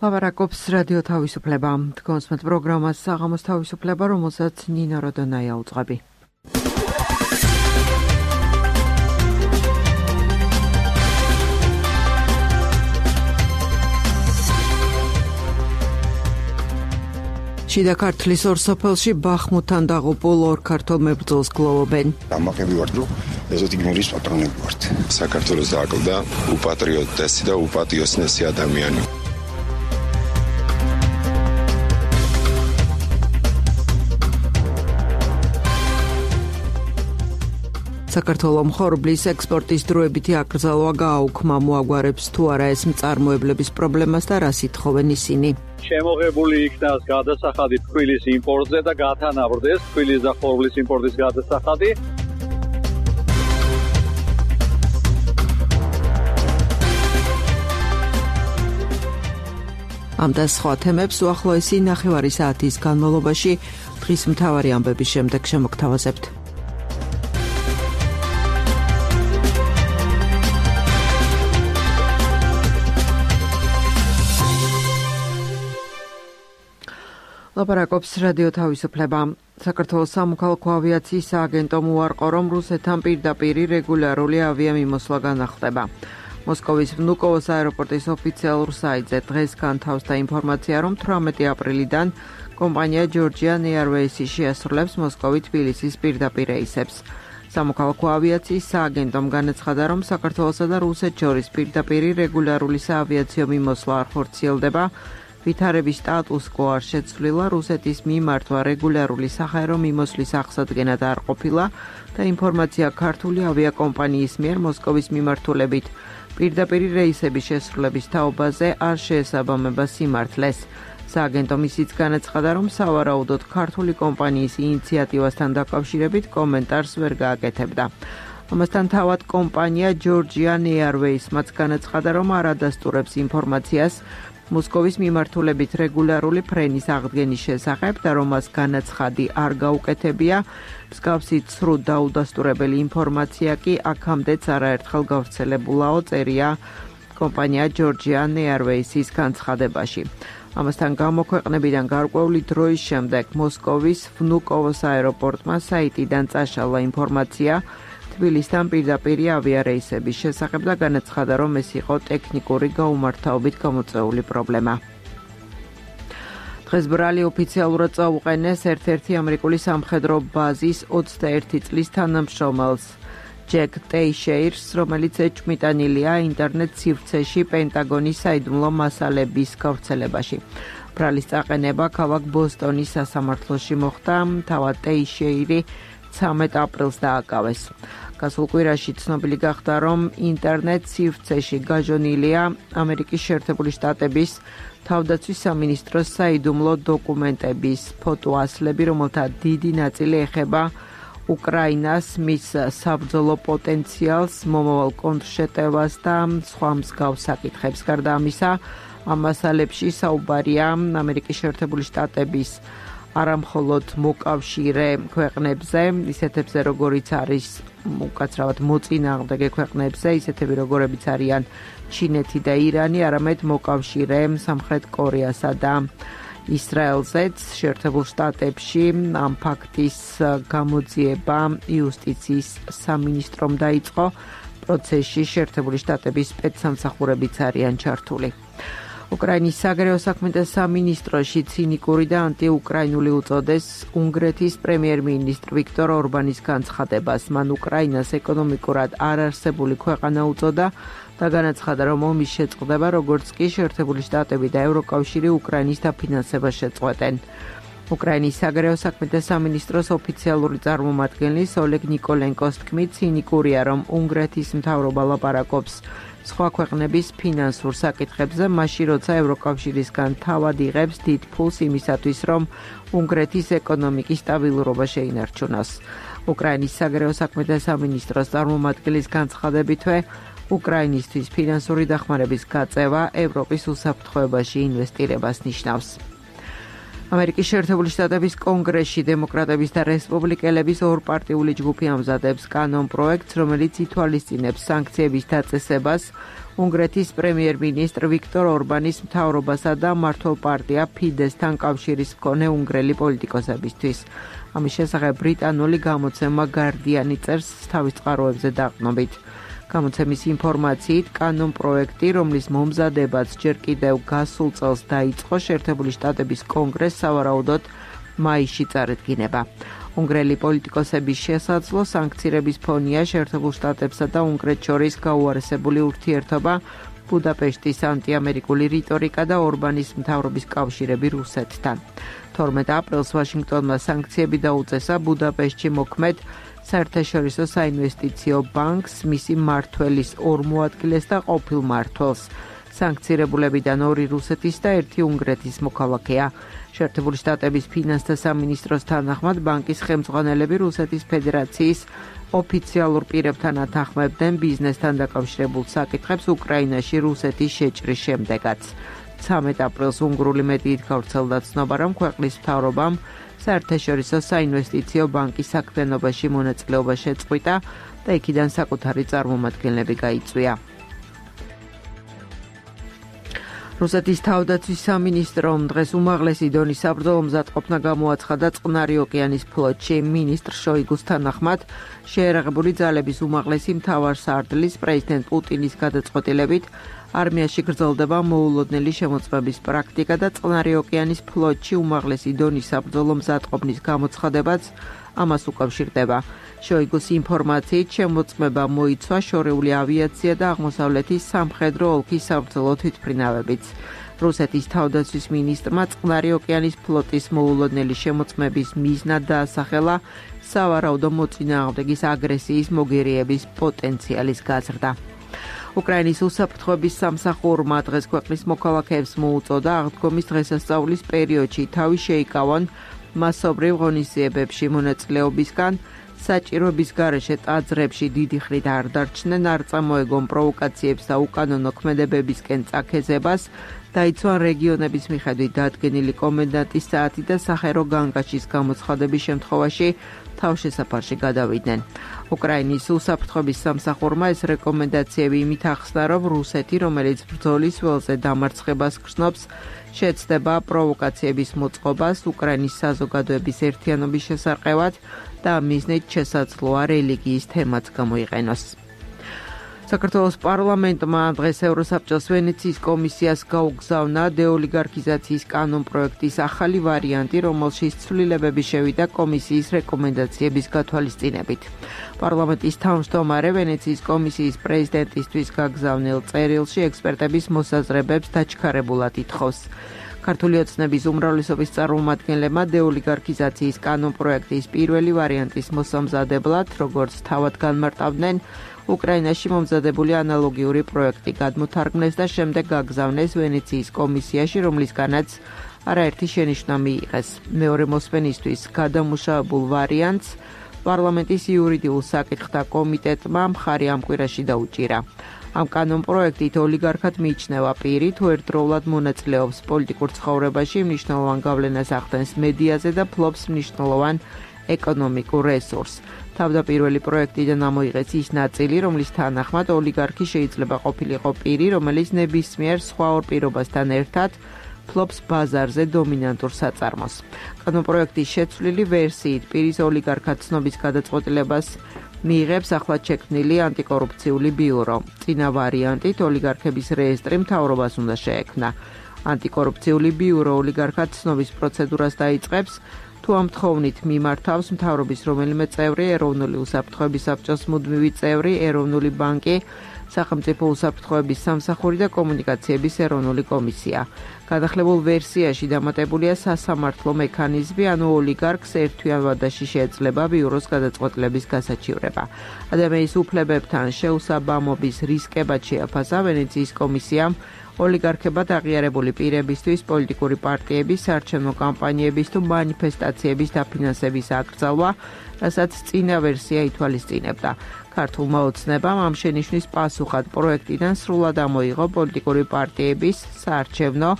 ლაპარაკობს რადიო თავისუფლება. თქვენს პროგრამას საღამოს თავისუფლება, რომელსაც ნინა როდონაია უძღვები. შიდა ქართლის ორ სოფელში ბახმუთთან დაღუპულ ორ ქართველ მებრძოლს გლოვობენ. ამაყები ვარ, რომ ეზოთი გმირის პატრონები ვართ. საქართველოს დააკლდა უპატრიოტესი და უპატიოსნესი ადამიანი. საქართველოს ხორბლის ექსპორტის დროებითი აკრძალვა გააუქმა, მოაგვარებს თუ არა ეს მწარმოებლების პრობლემას და რას ითხოვენ ისინი. შემოღებული იქნას გადასახადი თბილისის იმპორტზე და გათანაბრდეს თბილისის და ხორბლის იმპორტის გადასახადი. ამ და სხვა თემებს უახლოესი ნახევარი საათის განმავლობაში დღის მთავარი ამბების შემდეგ შემოგთავაზებთ. ლაპარაკობს რადიო თავისუფლება. საქართველოს სამოქალაქო ავიაციის სააგენტო უარყო, რომ რუსეთთან პირდაპირ რეგულარული ავიამიმოსვლა განახლდება. მოსკოვის ვნუკოვოს აეროპორტის ოფიციალურ საიტზე დღეს განთავსდა ინფორმაცია, რომ 18 აპრილიდან კომპანია Georgian Airways შეასრულებს მოსკოვი-თბილისის პირდაპირ რეისებს. სამოქალაქო ავიაციის სააგენტომ განაცხადა, რომ საქართველოსა და რუსეთს შორის პირდაპირ რეგულარული საავიაციო მიმოსვლა არ ხორციელდება. ვითარების სტატუს კო არ შეცვლილა, რუსეთის მიმართვა რეგულარული საჰაერო მიმოსვლის აღსადგენად არ ყოფილა და ინფორმაცია ქართული ავიაკომპანიის მიერ მოსკოვის მიმართულებით პირდაპირ რეისების შესრულების თაობაზე არ შეესაბამება სიმართლეს. სააგენტომ ისიც განაცხადა, რომ სავარაუდოდ ქართული კომპანიის ინიციატივასთან დაკავშირებით კომენტარს ვერ გააკეთებდა. ამასთან თავად კომპანია Georgian Airways მათ განაცხადა, რომ არ ადასტურებს ინფორმაციას მოსკოვის მიმართულებით რეგულარული ფრენის აღდგენის შესახებ და რომ მას განაცხადი არ გაუკეთებია, მსგავსი ცრუ დაუდასტურებელი ინფორმაცია კი აქამდეც არაერთხელ გავრცელებულაო, წერია კომპანია Georgian Airways-ის განცხადებაში. ამასთან გამოქვეყნებიდან გარკვეული დროის შემდეგ მოსკოვის ვნუკოვოს აეროპორტმა საიტიდან წაშალა ინფორმაცია თბილისთან პირდაპირ ავიარეისების შესახებ და განაცხადა, რომ ეს იყო ტექნიკური გაუმართავებით გამოწვეული პრობლემა. დღეს ბრალი ოფიციალურად წაუყენეს ერთ-ერთი ამერიკული სამხედრო ბაზის 21 წლის თანამშრომელს, ჯეკ ტეიშეირს, რომელიც ეჭვმიტანილია ინტერნეტ სივრცეში პენტაგონის საიდუმლო მასალების გავრცელებაში. ბრალის წაყენება ქალაქ ბოსტონის სასამართლოში მოხდა, თავად ტეიშეირი 13 აპრილს დააკავეს. გასულ კვირაში ცნობილი გახდა, რომ ინტერნეტ სივრცეში გაჟონილია ამერიკის შეერთებული შტატების თავდაცვის სამინისტროს საიდუმლო დოკუმენტების ფოტოასლები, რომელთა დიდი ნაწილი ეხება უკრაინას, მის საბრძოლო პოტენციალს, მომავალ კონტრშეტევას და სხვა მსგავს საკითხებს. გარდა ამისა, ამ მასალებში საუბარია ამერიკის შეერთებული შტატების არამხოლოდ მოკავშირე ქვეყნებზე, ისეთებზე როგორიც არის უკაცრავად მოწინააღმდეგე ქვეყნებზე, ისეთები როგორებიც არიან ჩინეთი და ირანი, არამედ მოკავშირე სამხრეთ კორეასა და ისრაელზეც. შეერთებულ შტატებში ამ ფაქტის გამოძიება იუსტიციის სამინისტრომ დაიწყო, პროცესში შეერთებული შტატების სპეცსამსახურებიც არიან ჩართული. უკრაინის საგარეო საქმეთა სამინისტროში ცინიკური და ანტიუკრაინული უწოდეს უნგრეთის პრემიერ-მინისტრ ვიქტორ ორბანის განცხადებას. მან უკრაინას ეკონომიკურად არარსებული ქვეყანა უწოდა და განაცხადა, რომ ომის შეწყდება, როგორც კი შეერთებული შტატები და ევროკავშირი უკრაინის დაფინანსებას შეწყვეტენ. უკრაინის საგარეო საქმეთა სამინისტროს ოფიციალური წარმომადგენლის ოლეგ ნიკოლენკოს თქმით, ცინიკურია, რომ უნგრეთის მთავრობა ლაპარაკობს სხვა ქვეყნების ფინანსურ საკითხებზე, მაშინ როცა ევროკავშირისგან თავად იღებს დიდ ფულს იმისათვის, რომ უნგრეთის ეკონომიკის სტაბილურობა შეინარჩუნოს. უკრაინის საგარეო საქმეთა სამინისტროს წარმომადგენლის განცხადებითვე, უკრაინისთვის ფინანსური დახმარების გაწევა ევროპის უსაფრთხოებაში ინვესტირებას ნიშნავს. ამერიკის შეერთებული შტატების კონგრესში დემოკრატების და რესპუბლიკელების ორპარტიული ჯგუფი ამზადებს კანონ-პროექტს, რომელიც ითვალისწინებს სანქციების დაწესებას უნგრეთის პრემიერ-მინისტრ ვიქტორ ორბანის მთავრობასა და მმართველ პარტია ფიდესთან კავშირის მქონე უნგრელი პოლიტიკოსებისთვის. ამის შესახებ ბრიტანული გამოცემა Guardian წერს თავის წყაროებზე დაყრდნობით. გამოცემის ინფორმაციით, კანონ-პროექტი, რომლის მომზადებაც ჯერ კიდევ გასულ წელს დაიწყო, შეერთებული შტატების კონგრესს სავარაუდოდ მაისში წარედგინება. უნგრელი პოლიტიკოსების შესაძლო სანქციების ფონია შეერთებულ შტატებსა და უნგრეთს შორის გაუარესებული ურთიერთობა, ბუდაპეშტის ანტიამერიკული რიტორიკა და ორბანის მთავრობის კავშირები რუსეთთან. 12 აპრილს ვაშინგტონმა სანქციები დაუწესა ბუდაპეშტში მოქმედ საერთაშორისო საინვესტიციო ბანკს, მისი მმართველის ორ მოადგილეს და ყოფილ მმართველს. სანქცირებულებიდან 2 რუსეთის და 1 უნგრეთის მოქალაქეა. შეერთებული შტატების ფინანსთა სამინისტროს თანახმად ბანკის ხელმძღვანელები რუსეთის ფედერაციის ოფიციალურ პირებთან ათანხმებდნენ ბიზნესთან დაკავშირებულ საკითხებს უკრაინაში რუსეთის შეჭრის შემდეგაც. 13 აპრილს უნგრული მედიით გავრცელდა ცნობა, რომ ქვეყნის მთავრობამ საერთაშორისო საინვესტიციო ბანკის საქმიანობაში მონაწილეობა შეწყვიტა და იქიდან საკუთარი წარმომადგენლები გაიწვია. რუსეთის თავდაცვის სამინისტრომ დღეს უმაღლესი დონის საბრძოლო მზადყოფნა გამოაცხადა წყნარი ოკეანის ფლოტში. მინისტრ შოიგუს თანახმად შეერაღებული ძალების უმაღლესი მთავარსარდლის პრეზიდენტ პუტინის გადაწყვეტილებით არმიაში გრძელდება მოულოდნელი შემოწმების პრაქტიკა და წყნარი ოკეანის ფლოტში უმაღლესი დონის საბრძოლო მზადყოფნის გამოცხადებაც ამას უკავშირდება. შოიგუს ინფორმაციით შემოწმება მოიცვა შორეული ავიაცია და აღმოსავლეთის სამხედრო ოლქის საბრძოლო თვითმფრინავებიც. რუსეთის თავდაცვის მინისტრმა წყნარი ოკეანის ფლოტის მოულოდნელი შემოწმების მიზნად დაასახელა სავარაუდო მოწინააღმდეგის აგრესიის მოგერიების პოტენციალის გაზრდა. უკრაინის უსაფრთხოების სამსახურმა დღეს ქვეყნის მოქალაქეებს მოუწოდა აღდგომის დღესასწაულის პერიოდში თავი შეიკავონ მასობრივ ღონისძიებებში მონაწილეობისგან, საჭიროების გარეშე ტაძრებში დიდი ხნით არ დარჩნენ, არ წამოეგონ პროვოკაციებს და უკანონო ქმედებებისკენ წაქეზებას, დაიცვან რეგიონების მიხედვით დადგენილი კომენდანტის საათი და სახერო განგაშის გამოცხადების შემთხვევაში თავშესაფარში გადავიდნენ. უკრაინის უსაფრთხოების სამსახურმა ეს რეკომენდაციები იმით ახსნა, რომ რუსეთი, რომელიც ბრძოლის ველზე დამარცხებას გრძნობს, შეცდება პროვოკაციების მოწყობას უკრაინის საზოგადოების ერთიანობის შესარყევად და მიზნით შესაძლოა რელიგიის თემაც გამოიყენოს. საქართველოს პარლამენტმა დღეს ევროსაბჭოს ვენეციის კომისიას გაუგზავნა დეოლიგარქიზაციის კანონ-პროექტის ახალი ვარიანტი, რომელშიც ცვლილებები შევიდა კომისიის რეკომენდაციების გათვალისწინებით. პარლამენტის თავმჯდომარე ვენეციის კომისიის პრეზიდენტისთვის გაგზავნილ წერილში ექსპერტების მოსაზრებებს დაჩქარებულად ითხოვს. ქართული ოცნების უმრავლესობის წარმომადგენლებმა დეოლიგარქიზაციის კანონ-პროექტის პირველი ვარიანტის მოსამზადებლად, როგორც თავად განმარტავდნენ, უკრაინაში მომზადებული ანალოგიური პროექტი გადმოთარგმნეს და შემდეგ გაგზავნეს ვენეციის კომისიაში, რომლისგანაც არაერთი შენიშვნა მიიღეს. მეორე მოსმენისთვის გადამუშავებულ ვარიანტს პარლამენტის იურიდიულ საკითხთა კომიტეტმა მხარი ამ კვირაში დაუჭირა. ამ კანონ-პროექტით ოლიგარქად მიიჩნევა პირი, თუ ერთდროულად მონაწილეობს პოლიტიკურ ცხოვრებაში, მნიშვნელოვან გავლენას ახდენს მედიაზე და ფლობს მნიშვნელოვან ეკონომიკურ რესურსს. თავდაპირველი პროექტიდან ამოიღეს ის ნაწილი, რომლის თანახმად ოლიგარქი შეიძლება ყოფილიყო პირი, რომელიც ნებისმიერ სხვა ორ პირობასთან ერთად ფლობს ბაზარზე დომინანტურ საწარმოს. კანონ-პროექტის შეცვლილი ვერსიით პირის ოლიგარქად ცნობის გადაწყვეტილებას მიიღებს ახლად შექმნილი ანტიკორუფციული ბიურო. წინა ვარიანტით ოლიგარქების რეესტრი მთავრობას უნდა შეექმნა. ანტიკორუფციული ბიურო ოლიგარქად ცნობის პროცედურას დაიწყებს, თუ ამ თხოვნით მიმართავს მთავრობის რომელიმე წევრი, ეროვნული უსაფრთხოების საბჭოს მუდმივი წევრი, ეროვნული ბანკი, სახელმწიფო უსაფრთხოების სამსახური და კომუნიკაციების ეროვნული კომისია. გადახლებულ ვერსიაში დამატებულია სასამართლო მექანიზმი, ანუ ოლიგარქს ერთთვიან ვადაში შეეძლება ბიუროს გადაწყვეტილების გასაჩივრება. ადამიანის უფლებებთან შეუსაბამობის რისკებად შეაფასა ვენეციის კომისიამ ოლიგარქებად აღიარებული პირებისთვის პოლიტიკური პარტიების, საარჩევნო კამპანიების თუ მანიფესტაციების დაფინანსების აკრძალვა, რასაც წინა ვერსია ითვალისწინებდა. ქართულმა ოცნებამ ამ შენიშვნის პასუხად პროექტიდან სრულად ამოიღო პოლიტიკური პარტიების, საარჩევნო,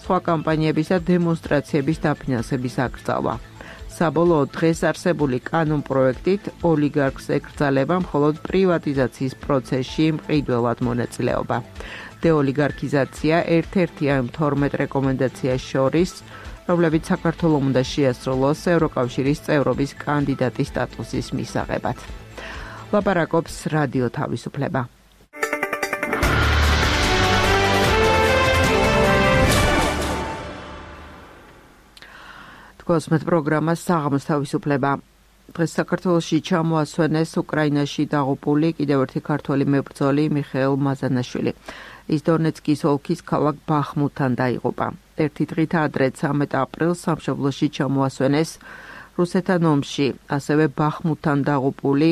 სხვა კამპანიების და დემონსტრაციების დაფინანსების აკრძალვა. საბოლოოდ დღეს არსებული კანონპროექტით ოლიგარქს ეკრძალება მხოლოდ პრივატიზაციის პროცესში მყიდველად მონაწილეობა. დეოლიგარქიზაცია ერთ-ერთია იმ 12 რეკომენდაციას შორის, რომლებიც საქართველოს უნდა შეასრულოს ევროკავშირის წევრობის კანდიდატის სტატუსის მისაღებად. ლაპარაკობს რადიო თავისუფლება. კოსმეთ პროგრამა საღამოს თავისუფლება. დღეს საქართველოში ჩამოასვენეს უკრაინაში დაღუპული კიდევ ერთი ქართველი მებრძოლი მიხეილ მაზანაშვილი. ის დონეცკის ოლქის ქალაქ ბახმუტთან დაიღუპა. ერთი დღით ადრე 13 აპრილს სამშობლოში ჩამოასვენეს რუსეთთან ომში, ასევე ბახმუტთან დაღუპული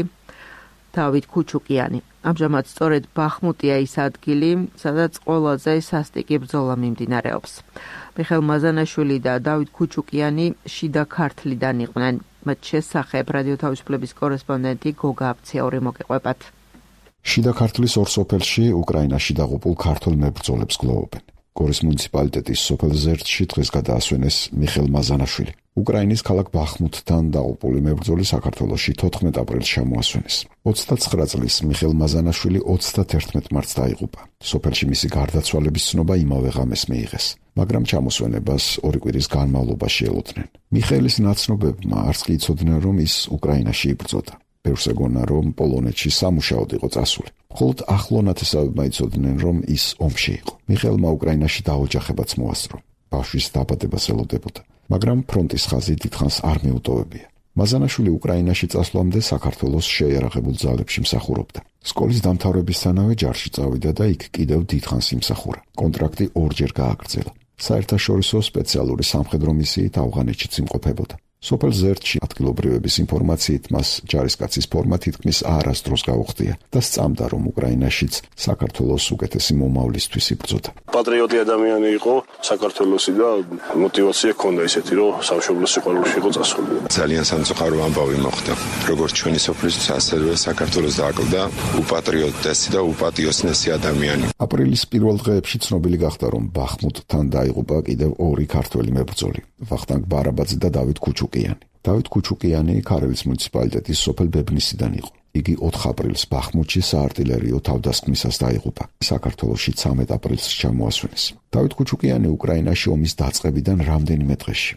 დავით ქუჩუკიანი. ამჟამად სწორედ ბახმუტია ის ადგილი, სადაც ყველაზე სასტიკი ბრძოლა მიმდინარეობს. მიხეილ მაზანაშვილი და დავით ქუჩუკიანი შიდა ქართლიდან იყვნენ. მათ შესახებ რადიო თავისუფლების კორესპონდენტი გოგა აბციური მოგეყვებათ. შიდა ქართლის ორ სოფელში უკრაინაში დაღუპულ ქართველ მებრძოლებს გლოვობენ. გორის მუნიციპალიტეტის სოფელ ზერტში დღეს გადაასვენეს მიხეილ მაზანაშვილი. უკრაინის ქალაქ ბახმუტთან დაღუპული მებრძოლი საქართველოში 14 აპრილს ჩამოასვენეს. 29 წლის მიხეილ მაზანაშვილი 31 მარტს დაიღუპა. სოფელში მისი გარდაცვალების ცნობა იმავე ღამეს მიიღეს, მაგრამ ჩამოსვენებას 2 კვირის განმავლობაში ელოდნენ. მიხეილის ნაცნობებმა არც კი იცოდნენ, რომ ის უკრაინაში იბრძოდა. ბევრს ეგონა, რომ პოლონეთში სამუშაოდ იყო წასული. მხოლოდ ახლო ნათესავებმა იცოდნენ, რომ ის ომში იყო. მიხეილმა უკრაინაში დაოჯახებაც მოასწრო. ბავშვის დაბადებას ელოდებოდა, მაგრამ ფრონტის ხაზი დიდხანს არ მიუტოვებია. მაზანაშვილი უკრაინაში წასვლამდე საქართველოს შეიარაღებულ ძალებში მსახურობდა. სკოლის დამთავრებისთანავე ჯარში წავიდა და იქ კიდევ დიდხანს იმსახურა. კონტრაქტი ორჯერ გააგრძელა. საერთაშორისო სპეციალური სამხედრო მისიით ავღანეთშიც იმყოფებოდა. სოფელ ზერტში ადგილობრივების ინფორმაციით მას ჯარისკაცის ფორმა თითქმის არასდროს გაუხდია და სწამდა, რომ უკრაინაშიც საქართველოს უკეთესი მომავლისთვის იბრძოდა. პატრიოტი ადამიანი იყო საქართველოსი და мотивация ჰქონდა ისეთი, რომ სამშობლოს სიყვარულში იყო წასული. ძალიან სამწუხარო ამბავი მოხდა. როგორც ჩვენი სოფლისთვის, ასევე საქართველოს დააკლდა უპატრიოტესი და უპატიოსნესი ადამიანი. აპრილის პირველ დღეებში ცნობილი გახდა, რომ ბახმუტთან დაიღუპა კიდევ 2 ქართველი მებრძოლი, ვახტანგ ბარაბაძე და დავით ქუჩუკიანი. დავით ქუჩუკიანი ქარელის მუნიციპალიტეტის სოფელ ბებნისიდან იყო. იგი 4 აპრილს ბახმუტში საარტილერიო თავდასხმისას დაიღუპა. საქართველოში 13 აპრილს ჩამოასვენეს. დავით ქუჩუკიანი უკრაინაში ომის დაწყებიდან რამდენიმე დღეში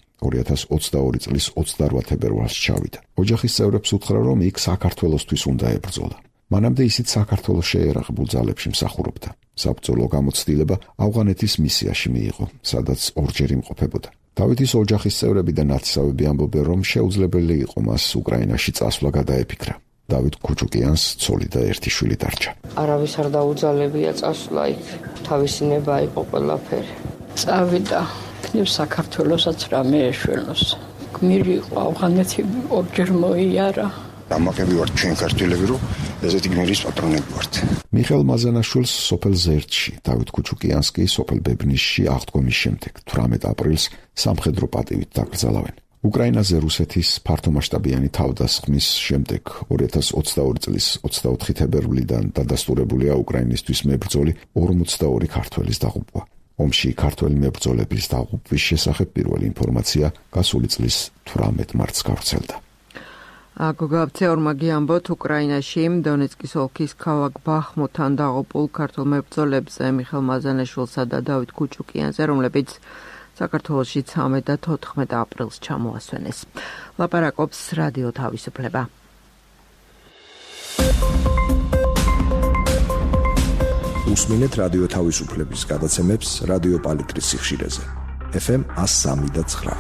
2022 წლის 28 თებერვალს ჩავიდა. ოჯახის წევრებს უთხრა, რომ იქ საქართველოსთვის უნდა ებრძოლა. მანამდე ისიც საქართველოს შეიარაღებულ ძალებში მსახურობდა. საბრძოლო გამოცდილება ავღანეთის მისიაში მიიღო, სადაც ორჯერ იმყოფებოდა. დავითის ოჯახის წევრები და ნათესავები ამბობენ, რომ შეუძლებელი იყო მას უკრაინაში წასვლა გადაეფიქრა. დავით ქუჩუკიანს ცოლი და ერთი შვილი დარჩა. არავის არ დაუძალებია წასვლა იქ, თავისი ნება იყო ყველაფერი. წავიდა, იქნებ საქართველოსაც რამე ეშველოს. გმირი იყო ავღანეთი ორჯერ მოიარა. ამაკები ვართ ჩვენ ქართველები, რომ ესეთი გმირის პატრონები ვართ. მიხეილ მაზანაშვილს სოფელ ზერტში, დავით ქუჩუკიანს კი სოფელ ბებნისში აღდგომის შემდეგ 18 აპრილს სამხედრო პატივით დაკრძალავენ. უკრაინაზე რუსეთის ფართომასშტაბიანი თავდასხმის შემდეგ 2022 წლის 24 თებერვლიდან დადასტურებულია უკრაინისთვის მებრძოლი 42 ქართველის დაღუპვა. ომში ქართველი მებრძოლების დაღუპვის შესახებ პირველი ინფორმაცია გასული წლის 18 მარტს გავრცელდა. გოგა აბცეურმა გიამბოთ, უკრაინაში დონეცკის ოლქის ქალაქ ბახმუტთან დაღუპულ ქართველ მებრძოლებზე მიხეილ მაზანაშვილსა და დავით ქუჩუკიანზე, რომლებიც საქართველოში 13 და 14 აპრილს ჩამოასვენეს. ლაპარაკობს რადიო თავისუფლება. უსმინეთ რადიო თავისუფლების გადაცემებს რადიო პალიტრის სიხშირეზე. FM 103.9.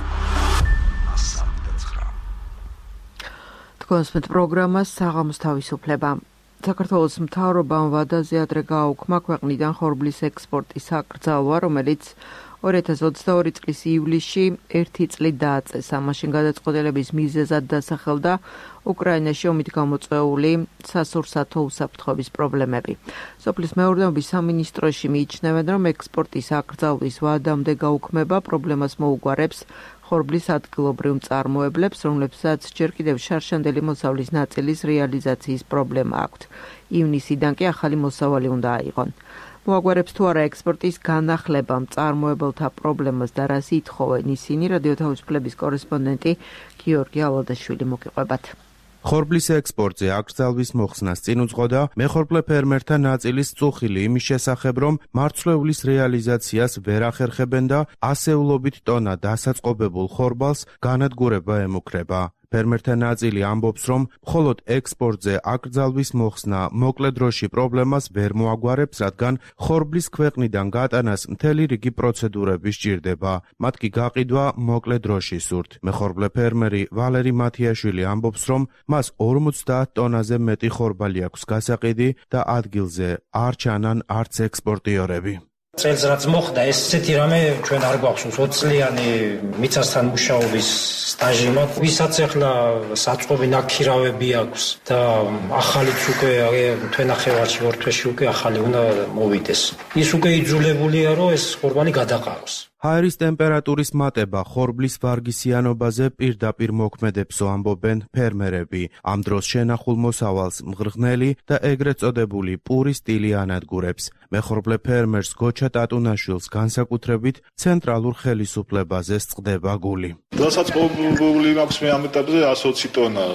კოსმეთ პროგრამა საღამოს თავისუფლება. საქართველოს მთავრობამ ვადაზე ადრე გააუქმა ქვეყნიდან ხორბლის ექსპორტის აკრძალვა, რომელიც 2022 წლის ივლისში 1 წლით დააწესა. მაშინ გადაწყვეტილების მიზეზად დასახელდა უკრაინაში ომით გამოწვეული სასურსათო უსაფრთხოების პრობლემები. სოფლის მეურნეობის სამინისტროში მიიჩნევენ, რომ ექსპორტის აკრძალვის ვადამდე გაუქმება პრობლემას მოუგვარებს ხორბლის ადგილობრივ მწარმოებლებს, რომლებსაც ჯერ კიდევ შარშანდელი მოსავლის ნაწილის რეალიზაციის პრობლემა აქვთ. ივნისიდან კი ახალი მოსავალი უნდა აიღონ. მოაგვარებს თუ არა ექსპორტის განახლება მწარმოებელთა პრობლემას და რას ითხოვენ ისინი, რადიო თავისუფლების კორესპონდენტი გიორგი ალადაშვილი მოგიყვებათ. ხორბლის ექსპორტზე აკრძალვის მოხსნას წინ უძღოდა მეხორბლე ფერმერთა ნაწილის წუხილი იმის შესახებ, რომ მარცვლეულის რეალიზაციას ვერ ახერხებენ და ასეულობით ტონა დასაწყობებულ ხორბალს განადგურება ემუქრება. ფერმერთა ნაწილი ამბობს, რომ მხოლოდ ექსპორტზე აკრძალვის მოხსნა მოკლე დროში პრობლემას ვერ მოაგვარებს, რადგან ხორბლის ქვეყნიდან გატანას მთელი რიგი პროცედურები სჭირდება. მათ კი გაყიდვა მოკლე დროში სურთ. მეხორბლე ფერმერი ვალერი მათიაშვილი ამბობს, რომ მას 50 ტონაზე მეტი ხორბალი აქვს გასაყიდი და ადგილზე არ ჩანან არც ექსპორტიორები. წელს რაც მოხდა, ესეთი რამე ჩვენ არ გვაქვს 20 წლიანი მიწასთან მუშაობის სტაჟი მაქვს. ვისაც ახლა საწყობი ნაქირავები აქვს და ახალიც უკვე თვენახევარში ორ თვეში უკვე ახალი უნდა მოვიდეს. ის უკვე იძულებულია, რომ ეს ხორბალი გადაყაროს. ჰაერის ტემპერატურის მატება ხორბლის ვარგისიანობაზე პირდაპირ მოქმედებსო ამბობენ ფერმერები. ამ დროს შენახულ მოსავალს მღრღნელი და ეგრეთ წოდებული პური სტილი ანადგურებს. მეხორბლე ფერმერს გოჩა ტატუნაშვილს განსაკუთრებით ცენტრალურ ხელისუფლებაზე სწყდება გული. დასაწყობებული მაქვს მე ამ ეტაპზე 120 ტონა,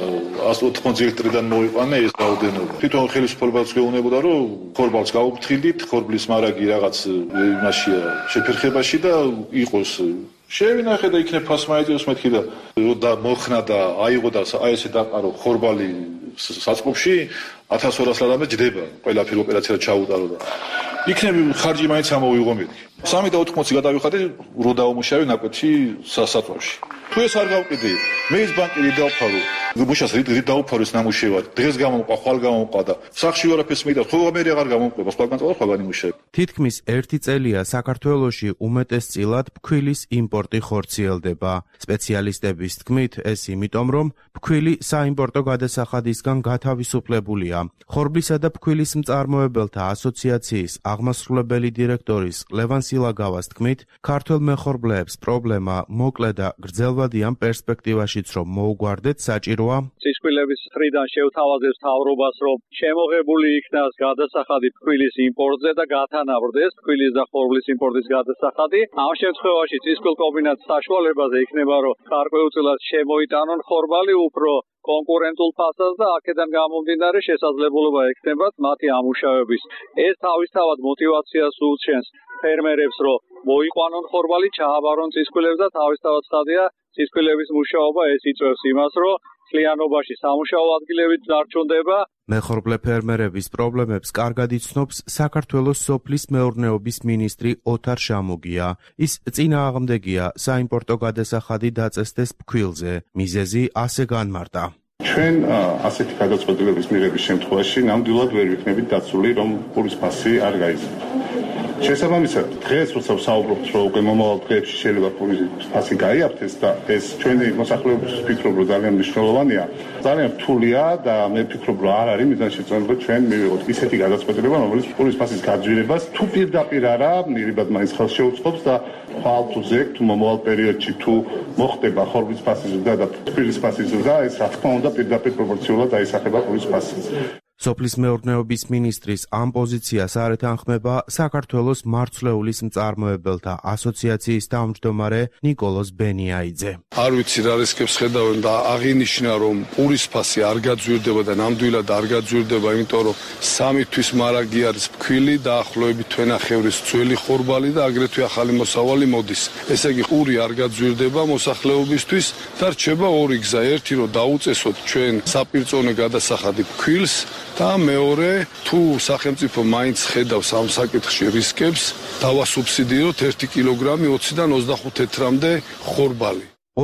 180 ლიტრიდან მოვიყვანე ეს რაოდენობა. თვითონ ხელისუფლებაც გეუბნებოდა, რომ ხორბალს გაუფრთხილდით, ხორბლის მარაგი რაღაც იმაშია შეფერხებაში და იყოს შევინახე და იქნებ ფასმაიტიოს მეთქი და მოხნა და აიღო და აი ესე დაყარო ხორბალი საწყობში 1200 ლარამდე ჯდება ყველაფერი ოპერაცია ჩაუტარო და იქნები ხარჯი მაინც ამოვიღო მეთქი 3 და 80 გადავიხადე რო დაუმუშავე ნაკვეთში სასატვაში თუ ეს არ გავყიდე მე ის ბანკი დავფარო მუშას რით დავფარო ეს ნამუშევარი დღეს გამომყვა ხვალ გამომყვა და სახში ვარაფერს მიდარ ხო მე აღარ გამომყვა სხვაგან წავალ სხვაგან იმუშავე თითქმის 1 წელია საქართველოში უმეტესწილად ფქვილის იმპორტი ხორციელდება სპეციალისტების თქმით ეს იმიტომ რომ ფქვილი საიმპორტო გადასახადისგან გათავისუფლებულია ხორბლისა და ფქვილის მწარმოებელთა ასოციაციის აღმასრულებელი დირექტორის ლევან სილაგავას თქმით ქართველ მეხორბლეებს პრობლემა მოკლე და გრძელვადიან პერსპექტივაშიც რომ მოუგვარდეთ საჭიროა წისქვილების მხრიდან შევთავაზებს მთავრობას რომ შემოღებული იქნას გადასახადი ფქვილის იმპორტზე და გათანაბრდეს ფქვილის და ხორბლის იმპორტის გადასახადი ამ შემთხვევაში წისქვილ კომბინატს საშუალებაზე იქნება რომ გარკვეულწილად შემოიტანონ ხორბალი უფრო კონკურენტულ ფასად და აქედან გამომდინარე შესაძლებლობა ექნებათ მათი ამუშავების ეს თავისთავად მოტივაციას უჩენს ფერმერებს რომ მოიყვანონ ხორბალი ჩააბარონ წისქვილებს და თავისთავად ხადია წისქვილების მუშაობა ეს იწვევს იმას რომ მთლიანობაში სამუშაო ადგილები დარჩუნდება მეხორბლე ფერმერების პრობლემებს კარგად იცნობს საქართველოს სოფლის მეურნეობის მინისტრი ოთარ შამუგია ის წინააღმდეგია საიმპორტო გადასახადი დაწესდეს ფქვილზე მიზეზი ასე განმარტა ჩვენ ასეთი გადაწყვეტილების მიღების შემთხვევაში ნამდვილად ვერ ვიქნებით დაცული რომ პურის ფასი არ გაიზარდოს შესაბამისად დღეს როცა ვსაუბრობთ რომ უკვე მომავალ დღეებში შეიძლება პურის ფასი გაიაფთეს და ეს ჩვენი მოსახლეობის ვფიქრობ რომ ძალიან მნიშვნელოვანია ძალიან რთულია და მე ვფიქრობ რომ არ არის მიზანშეწონილება ჩვენ მივიღოთ ისეთი გადაწყვეტილება რომელიც პურის ფასის გაძვირებას თუ პირდაპირ არა მიღებად მაინც ხელს შეუწყობს და ხვალ თუ ზეგ თუ მომავალ პერიოდში თუ მოხდება ხორბლის ფასის ზრდა და ფქვილის ფასის ზრდა ეს რა თქმა უნდა პირდაპირ პროპორციულად აისახება პურის ფასს სოფლის მეურნეობის მინისტრის ამ პოზიციას არ ეთანხმება საქართველოს მარცვლეულის მწარმოებელთა ასოციაციის თავმჯდომარე ნიკოლოზ ბენიაიძე. არ ვიცი რა რისკებს ხედავენ და აღინიშნა რომ პურის ფასი არ გაძვირდება და ნამდვილად არ გაძვირდება, იმიტომ რომ 3 თვის მარაგი არის ფქვილი და ახლოებით თვენახევრის ძველი ხორბალი და აგრეთვე ახალი მოსავალი მოდის. ესე იგი პური არ გაძვირდება მოსახლეობისთვის და რჩება ორი გზა. ერთი რომ დაუწესოთ ჩვენ საპირწონე გადასახადი ფქვილს და მეორე თუ სახელმწიფო მაინც ხედავს ამ საკითხში რისკებს დავასუბსიდიროთ 1 კილოგრამი 20-დან 25 თეთრამდე ხორბალი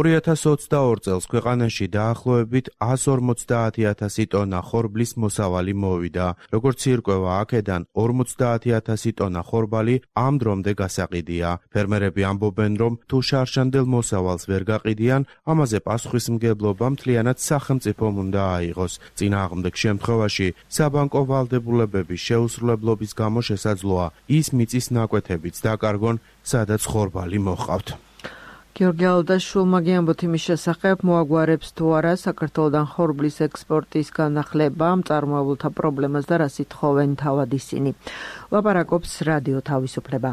2022 წელს ქვეყანაში დაახლოებით 150.000 ტონა ხორბლის მოსავალი მოვიდა. როგორც ირკვევა აქედან 50.000 ტონა ხორბალი ამ დრომდე გასაყიდია. ფერმერები ამბობენ, რომ თუ შარშანდელ მოსავალს ვერ გაყიდიან, ამაზე პასუხისმგებლობა მთლიანად სახელმწიფომ უნდა აიღოს. წინააღმდეგ შემთხვევაში საბანკო ვალდებულებების შეუსრულებლობის გამო შესაძლოა ის მიწის ნაკვეთებიც დაკარგონ, სადაც ხორბალი მოჰყავთ. გიორგი ალდაშვილმა გიამბოთ იმის შესახებ, მოაგვარებს თუ არა საქართველოდან ხორბლის ექსპორტის განახლება, მწარმოებელთა პრობლემას და რას ითხოვენ თავად ისინი. ლაპარაკობს რადიო თავისუფლება.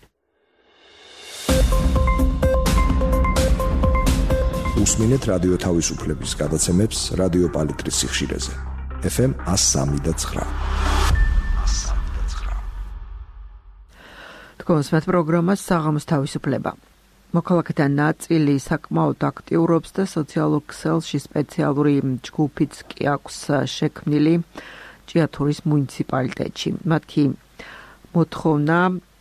უსმინეთ რადიო თავისუფლების გადაცემებს რადიო პალიტრის სიხშირეზე. FM 103.9. თქვენს პროგრამას საღამოს თავისუფლება. მოქალაქეთა ნაწილი საკმაოდ აქტიურობს და სოციალურ ქსელში სპეციალური ჯგუფიც კი აქვს შექმნილი ჭიათურის მუნიციპალიტეტში. მათი მოთხოვნა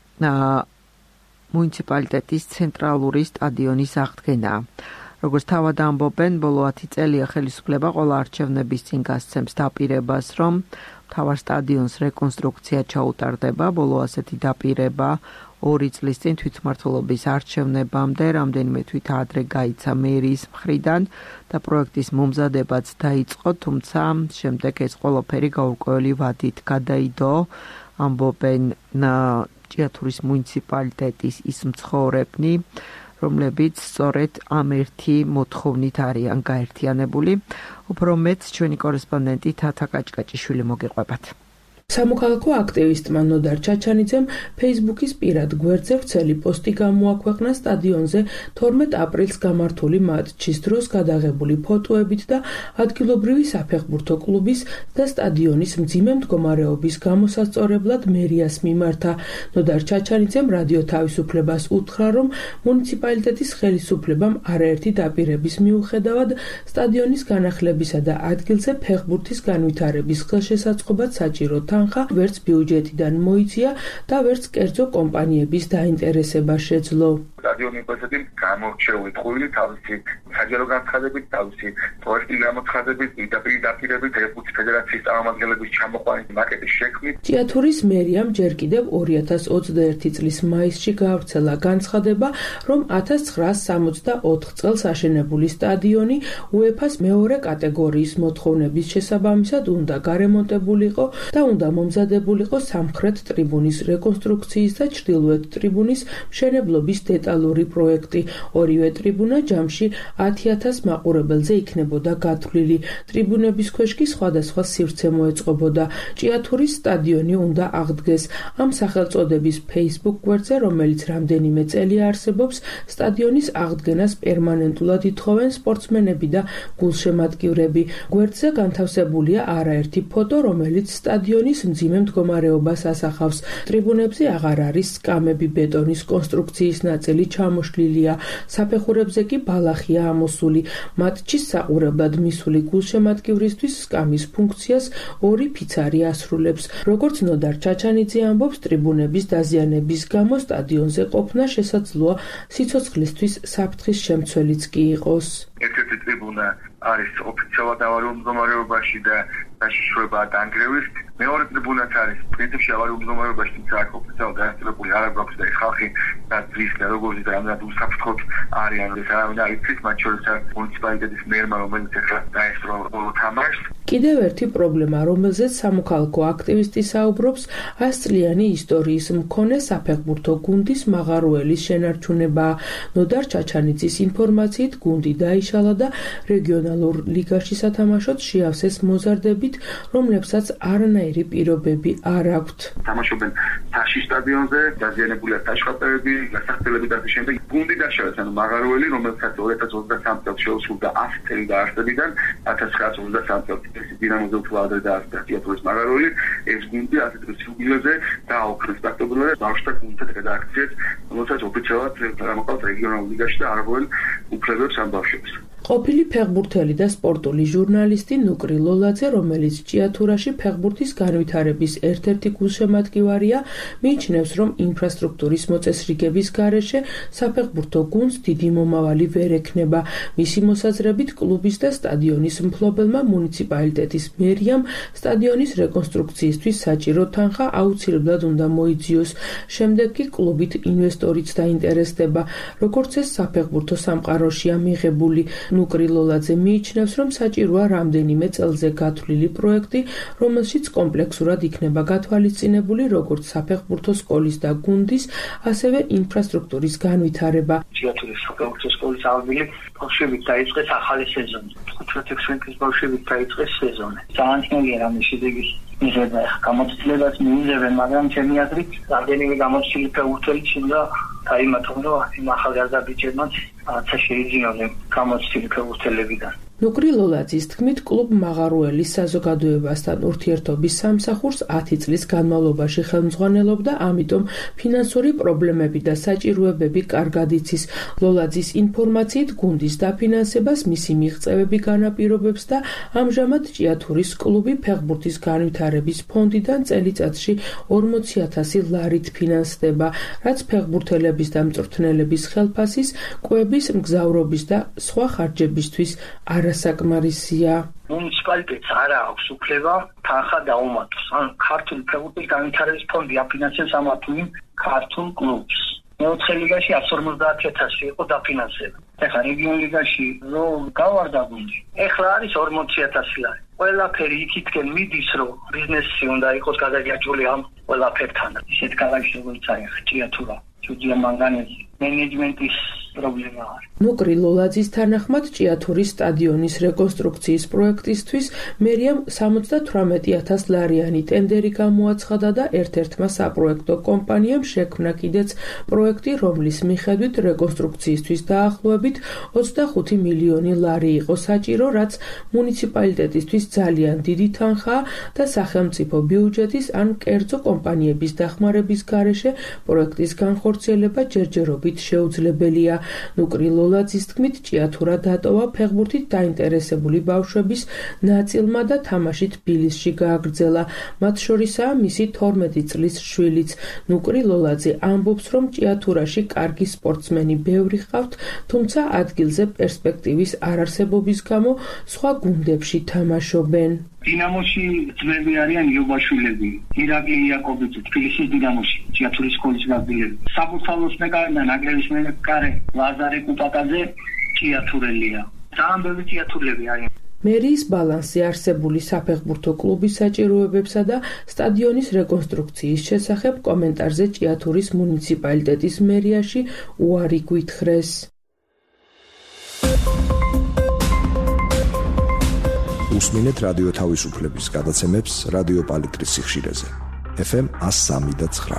მუნიციპალიტეტის ცენტრალური სტადიონის აღდგენაა. როგორც თავად ამბობენ, ბოლო 10 წელია ხელისუფლება ყველა არჩევნების წინ გასცემს დაპირებას, რომ მთავარ სტადიონს რეკონსტრუქცია ჩაუტარდება. ბოლო ასეთი დაპირება 2 წლის წინ თვითმმართველობის არჩევნებამდე რამდენიმე თვით ადრე გაიცა მერის მხრიდან და პროექტის მომზადებაც დაიწყო, თუმცა შემდეგ ეს ყველაფერი გაურკვეველი ვადით გადაიდო, ამბობენ ჭიათურის მუნიციპალიტეტის ის მცხოვრებნი, რომლებიც სწორედ ამ ერთი მოთხოვნით არიან გაერთიანებული. უფრო მეც ჩვენი კორესპონდენტი თათა კაჭკაჭიშვილი მოგიყვებათ. სამოქალაქო აქტივისტმა ნოდარ ჩაჩანიძემ Facebook-ის პირად გვერდზე ვრცელი პოსტი გამოაქვეყნა სტადიონზე 12 აპრილს გამართული მატჩის დროს გადაღებული ფოტოებით და ადგილობრივი საფეხბურთო კლუბის და სტადიონის მძიმე მდგომარეობის გამოსასწორებლად მერიას მიმართა. ნოდარ ჩაჩანიძემ რადიო თავისუფლებას უთხრა, რომ მუნიციპალიტეტის ხელისუფლებამ არაერთი დაპირების მიუხედავად სტადიონის განახლებისა და ადგილზე ფეხბურთის განვითარების ხელშესაწყობად საჭირო თანხა ვერც ბიუჯეტიდან მოიწია და ვერც კერძო კომპანიების დაინტერესება შეძლო. სტადიონი პასეთი გამორჩეული ტყუილი თავისი საჯარო განცხადებით, თავისი პროექტი გამოცხადებით, პირდაპირ დაპირებით, ფეხბურთის ფედერაციის წარმომადგენლების ჩამოყვანით მაკეტის შექმნით. ჭიათურის მერიამ ჯერ კიდევ 2021 წლის მაისში გაავრცელა განცხადება, რომ 1964 წელს აშენებული სტადიონი UEFA-ს მეორე კატეგორიის მოთხოვნების შესაბამისად უნდა გარემონტებულიყო და უნდა მომზადებულიყო სამხრეთ ტრიბუნის რეკონსტრუქციის და ჩრდილოეთ ტრიბუნის მშენებლობის დეტალური პროექტი. ორივე ტრიბუნა ჯამში 10,000 მაყურებელზე იქნებოდა გათვლილი. ტრიბუნების ქვეშ კი სხვადასხვა სივრცე მოეწყობოდა. ჭიათურის სტადიონი უნდა აღდგეს. ამ სახელწოდების Facebook გვერდზე, რომელიც რამდენიმე წელი არსებობს, სტადიონის აღდგენას პერმანენტულად ითხოვენ სპორტსმენები და გულშემატკივრები. გვერდზე განთავსებულია არაერთი ფოტო, რომელიც სტადიონის მძიმე მდგომარეობას ასახავს. ტრიბუნებზე აღარ არის სკამები, ბეტონის კონსტრუქციის ნაწილი ჩამოშლილია. საფეხურებზე კი ბალახია ამოსული. მატჩის საყურებლად მისული გულშემატკივრისთვის სკამის ფუნქციას 2 ფიცარი ასრულებს. როგორც ნოდარ ჩაჩანიძე ამბობს, ტრიბუნების დაზიანების გამო სტადიონზე ყოფნა შესაძლოა სიცოცხლისთვის საფრთხის შემცველიც კი იყოს. ერთ-ერთი ტრიბუნა არის ოფიციალურად ავარიულ მდგომარეობაში და დაშიშვლება დანგრევის. მეორე ტრიბუნაც არის პრინციპში ავარიულ მდგომარეობაში, თუმცა აქ ოფიციალურად დაინსტალებული არ აქვს და ხალხი დაძრის და როგორც და რამდენად უსაფრთხოდ არიან. ეს არავინ არ იცის, მათ შორის მუნიციპალიტეტის მერმა, რომელიც ახლა დაესწრო ბოლო თამაშს. კიდევ ერთი პრობლემა, რომელზეც სამოქალაქო აქტივისტი საუბრობს, 100 წლიანი ისტორიის მქონე საფეხბურთო გუნდის მაღაროელის შენარჩუნება. ნოდარ ჩაჩანიძის ინფორმაციით, გუნდი დაიშალა და რეგიონალურ ლიგაში სათამაშოდ შეავსეს მოზარდებით, რომლებსაც არანაირი პირობები არ აქვთ. თამაშობენ თაში სტადიონზე, დაზიანებულია საშხაპები, გასახდელები და შემდეგ გუნდი დაშალეს, ანუ მაღაროელი, რომელსაც 2023 წელს შეუსრულდა 100 წელი დაარსებიდან, 1923 წელს დინამოზე უფრო ადრე დაარსდა ჭიათურის მაღაროელი. ეს გუნდი 100 წლის იუბილეზე დააუქრეს პრაქტიკულად და ბავშვთა გუნდთან რედაქციას, რომელსაც ოფიციალურად გამოყავთ რეგიონალურ ლიგაში და არღვევენ უფლებებს ამ ბავშვებს. ყოფილი ფეხბურთელი და სპორტული ჟურნალისტი ნუკრი ლოლაძე, რომელიც ჭიათურაში ფეხბურთის განვითარების ერთ-ერთი გულშემატკივარია, მიიჩნევს, რომ ინფრასტრუქტურის მოწესრიგების გარეშე საფეხბურთო გუნდს დიდი მომავალი ვერ ექნება. მისი მოსაზრებით, კლუბის და სტადიონის მფლობელმა მუნიციპალიტეტის მერიამ სტადიონის რეკონსტრუქციისთვის საჭირო თანხა აუცილებლად უნდა მოიძიოს. შემდეგ კი კლუბით ინვესტორიც დაინტერესდება, როგორც ეს საფეხბურთო სამყაროშია მიღებული. ნუკრი ლოლაძე მიიჩნევს, რომ საჭიროა რამდენიმე წელზე გათვლილი პროექტი, რომელშიც კომპლექსურად იქნება გათვალისწინებული როგორც საფეხბურთო სკოლის და გუნდის, ასევე ინფრასტრუქტურის განვითარება. ჭიათურის საფეხბურთო სკოლის აღდგენილი ბავშვებით დაიწყეს ახალი სეზონი. 15-16 წლის ბავშვებით დაიწყეს სეზონი. ძალიან ძნელია რამე შედეგის მიღება. გამოცდილებას მიიღებენ, მაგრამ ჩემი აზრით, რამდენიმე გამოცდილი ფეხბურთელიც უნდა დაიმატონ, რომ იმ ახალგაზრდა ბიჭებმაც რაღაცა შეიძინონ გამოცდილი ფეხბურთელებიდან. ნუკრი ლოლაძის თქმით, კლუბ მაღაროელის საზოგადოებასთან ურთიერთობის სამსახურს 10 წლის განმავლობაში ხელმძღვანელობდა, ამიტომ ფინანსური პრობლემები და საჭიროებები კარგად იცის. ლოლაძის ინფორმაციით, გუნდის დაფინანსებას მისი მიღწევები განაპირობებს და ამჟამად ჭიათურის კლუბი ფეხბურთის განვითარების ფონდიდან წელიწადში 40,000 ლარით ფინანსდება, რაც ფეხბურთელების და მწვრთნელების ხელფასის, კვების, მგზავრობის და სხვა ხარჯებისთვის არასაკმარისია. მუნიციპალიტეტს არ აქვს უფლება თანხა დაუმატოს. ან ქართული ფეხბურთის განვითარების ფონდი აფინანსებს ამ ქართულ კლუბს. მეოთხე ლიგაში 150,000 იყო დაფინანსება. ეხლა რეგიონ ლიგაში რო გავარდა გუნდი. ეხლა არის 40,000 ლარი. ყველაფერი იქითკენ მიდის, რომ ბიზნესი უნდა იყოს გადაჭრილი ამ ყველაფერთან. ისეთ ქალაქში როგორც არის ჭიათურა, ჯუდია მანგანეზი, მენეჯმენტის პრობლემა არის. ნუკრი ლოლაძის თანახმად ჭიათურის სტადიონის რეკონსტრუქციის პროექტისთვის მერიამ 78,000 ლარიანი ტენდერი გამოაცხადა და ერთ-ერთმა საპროექტო კომპანიამ შექმნა კიდეც პროექტი, რომლის მიხედვით რეკონსტრუქციისთვის დაახლოებით 25 მილიონი ლარი იყო საჭირო, რაც მუნიციპალიტეტისთვის ძალიან დიდი თანხაა და სახელმწიფო ბიუჯეტის ან კერძო კომპანიების დახმარების გარეშე პროექტის განხორციელება ჯერჯერობით შეუძლებელია. ნუკრი ლოლაძის თქმით, ჭიათურა დატოვა ფეხბურთით დაინტერესებული ბავშვების ნაწილმა და თამაში თბილისში გააგრძელა. მათ შორისაა მისი 12 წლის შვილიც. ნუკრი ლოლაძე ამბობს, რომ ჭიათურაში კარგი სპორტსმენი ბევრი ჰყავთ, თუმცა ადგილზე პერსპექტივის არარსებობის გამო სხვა გუნდებში თამაშობენ. დინამოში ძმები არიან იობაშვილები, ირაკლი იაკობიძე, თბილისის დინამოში, ჭიათურის სკოლის გაგბილები. საბურთალოს მეკარე და ნაკრების მეკარე ლაზარე კუპაკაძე ჭიათურელია. ძალიან ბევრი ჭიათურელები არიან. მერიის ბალანსი არსებული საფეხბურთო კლუბის საჭიროებებსა და სტადიონის რეკონსტრუქციის შესახებ კომენტარზე ჭიათურის მუნიციპალიტეტის მერიაში უარი გვითხრეს. უსმინეთ რადიო თავისუფლების გადაცემებს რადიო პალიტრის სიხშირეზე. FM 103.9.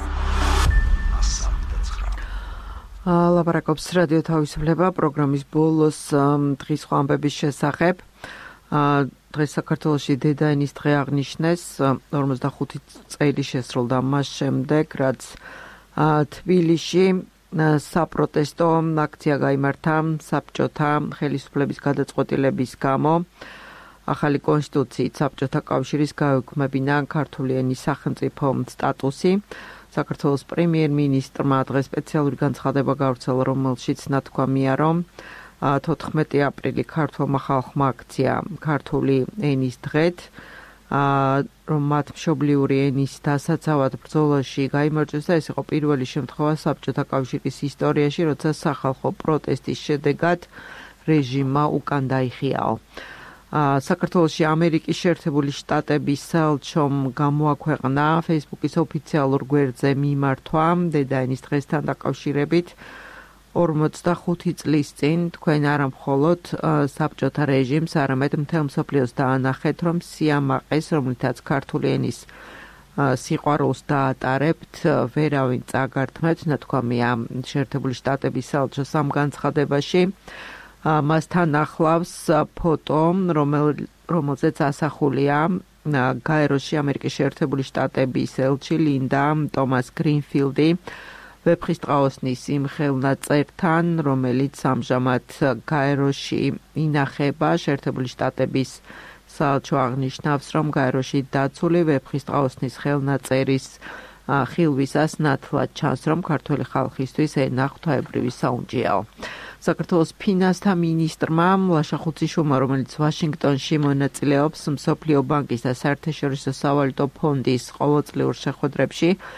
ლაპარაკობს რადიო თავისუფლება პროგრამის ბოლოს დღის ხვამბების შესახებ. დღეს საქართველოში დედაენის დღე აღნიშნეს, 45 წელი შესრულდა მას შემდეგ, რაც თბილისში საპროტესტო აქცია გაიმართა საბჭოთა ხელისუფლების გადაწყვეტილების გამო. ახალი კონსტიტუციით საბჭოთა კავშირის გაეუქმებინა ქართული ენის სახელმწიფო სტატუსი. საქართველოს პრემიერ-მინისტრმა დღეს სპეციალური განცხადება გავრცელა, რომელშიც ნათქვამია, რომ 14 აპრილი ქართულმა ხალხმა აქცია ქართული ენის დღეთ, რომ მათ მშობლიური ენის დასაცავად ბრძოლაში გაიმარჯვეს და ეს იყო პირველი შემთხვევა საბჭოთა კავშირის ისტორიაში, როცა სახალხო პროტესტის შედეგად რეჟიმმა უკან დაიხიაო. საქართველოში ამერიკის შეერთებული შტატების საელჩომ გამოაქვეყნა Facebook-ის ოფიციალურ გვერდზე მიმართვა დედაენის დღესთან დაკავშირებით 45 წლის წინ თქვენ არა მხოლოდ საბჭოთა რეჟიმს, არამედ მთელ მსოფლიოს დაანახეთ, რომ სიამაყეს, რომლითაც ქართული ენის სიყვარულს დაატარებთ, ვერავინ წაგართმევთ, ნათქვამია შეერთებული შტატების საელჩოს ამ განცხადებაში. მასთან ახლავს ფოტო, რომელზეც ასახულია გაეროში ამერიკის შეერთებული შტატების ელჩი ლინდა ტომას გრინფილდი ვეფხისტყაოსნის იმ ხელნაწერთან, რომელიც ამჟამად გაეროში ინახება. შეერთებული შტატების საელჩო აღნიშნავს, რომ გაეროში დაცული ვეფხისტყაოსნის ხელნაწერის ხილვისას ნათლად ჩანს, რომ ქართველი ხალხისთვის ენა ღვთაებრივი საუნჯეაო. საქართველოს ფინანსთა მინისტრმა ლაშა ხუციშვილმა, რომელიც ვაშინგტონში მონაწილეობს მსოფლიო ბანკის და საერთაშორისო სავალუტო ფონდის ყოველწლიურ შეხვედრებში,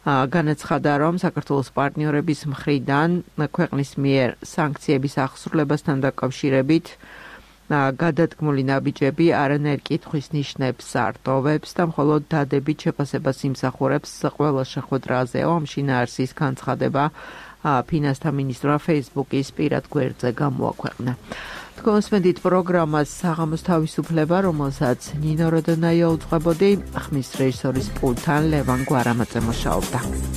განაცხადა, რომ საქართველოს პარტნიორების მხრიდან ქვეყნის მიერ სანქციების აღსრულებასთან დაკავშირებით გადადგმული ნაბიჯები არანაირ კითხვის ნიშნებს არ ტოვებს და მხოლოდ დადებით შეფასებას იმსახურებს ყველა შეხვედრაზე. ამ შინაარსის განცხადება ფინანსთა მინისტრმა Facebook-ის პირად გვერდზე გამოაქვეყნა. თქვენსმენდით პროგრამას საღამოს თავისუფლება, რომელსაც ნინო როდონაია უძღვებოდი, ხმის რეჟისორის პულტთან ლევან გვარამაძე მუშაობდა.